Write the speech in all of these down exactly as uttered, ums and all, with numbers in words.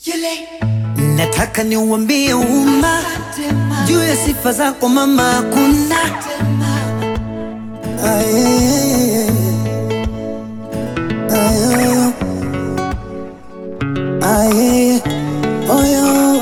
Nataka niuambie umma juu ya sifa zako mama, hakuna aye aye aye oyo.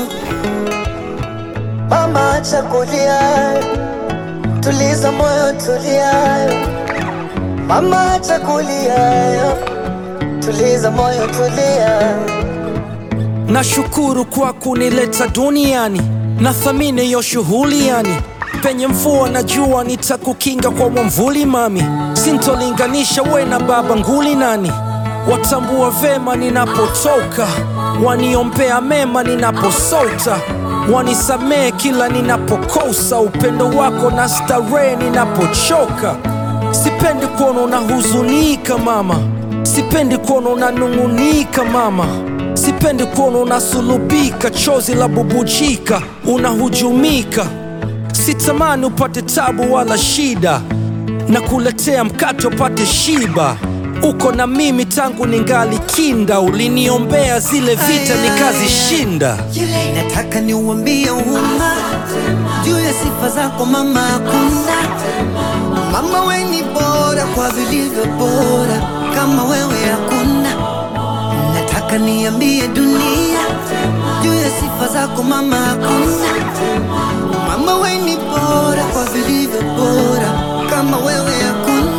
Mama acha kulia, tuliza moyo tulia. Mama acha kulia, tuliza moyo tulia. Nashukuru kwa kunileta duniani, nathamini hiyo shughuli yani. Penye mvua na jua nitakukinga kwa mwamvuli mami. Sintolinganisha we na baba nguli nani. Watambua vema ninapotoka, waniombea mema ninaposota, wanisamee kila ninapokosa. Upendo wako na starehe ninapochoka. Sipendi kuona unahuzunika mama, sipendi kuona unanung'unika mama, sipendi kuona unasulubika, chozi la bubujika, unahujumika. Sitamani upate tabu wala shida, na kuletea mkate upate shiba. Uko na mimi tangu ningali kinda, uliniombea zile vita nikazishinda. Nataka niuambie umma juu ya sifa zako mama, hakuna mama, we ni bora kwa vilivyo bora, kama wewe hakuna. Nataka niambie dunia juu ya sifa zako mama, hakuna mama, we ni bora kwa vilivyo bora, kama wewe hakuna.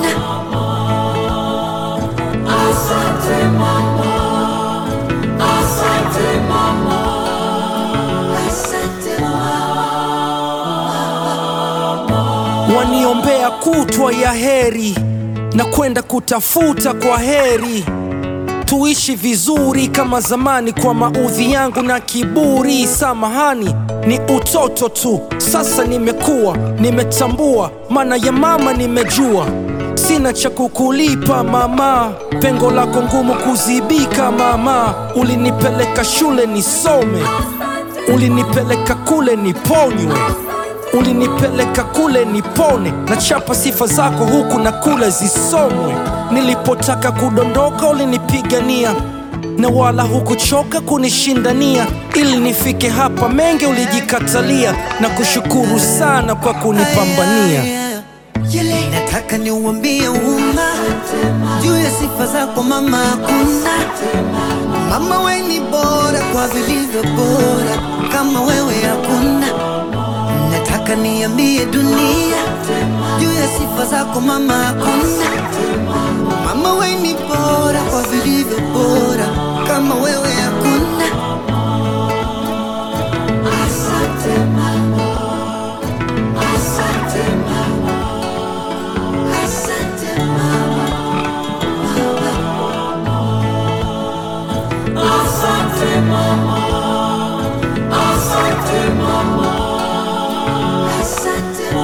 Asante mama, asante mama, asante mama. Waniombea kutwa ya heri na kwenda kutafuta kwa heri, tuishi vizuri kama zamani. Kwa maudhi yangu na kiburi samahani, ni utoto tu. Sasa nimekuwa, nimetambua maana ya mama, nimejua sina cha kukulipa mama. Pengo lako ngumu kuzibika mama. Ulinipeleka shule nisome, ulinipeleka kule niponywe, ulinipeleka kule nipone. Na chapa sifa zako huku na kule zisomwe. Nilipotaka kudondoka ulinipigania, na wala hukuchoka kunishindania. Ili nifike hapa mengi ulijikatalia, na kushukuru sana kwa kunipambania. Nataka niuambie umma juu ya sifa zako mama, hakuna mama, we ni bora kwa vilivyo bora, kama wewe hakuna. Nataka niambie dunia juu ya sifa zako mama, hakuna mama, we ni bora kwa vilivyo bora, kama wewe hakuna. Asante mama, asante mama, asante mama, asante mama, asante mama, asante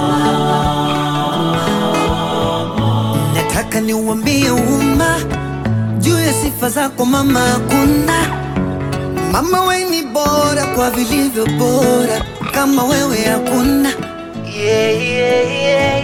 mama. Nataka niuambie umma juu ya sifa zako mama, hakuna mama, we ni bora kwa vilivyo bora, kama wewe hakuna. Yeah, yeah, yeah.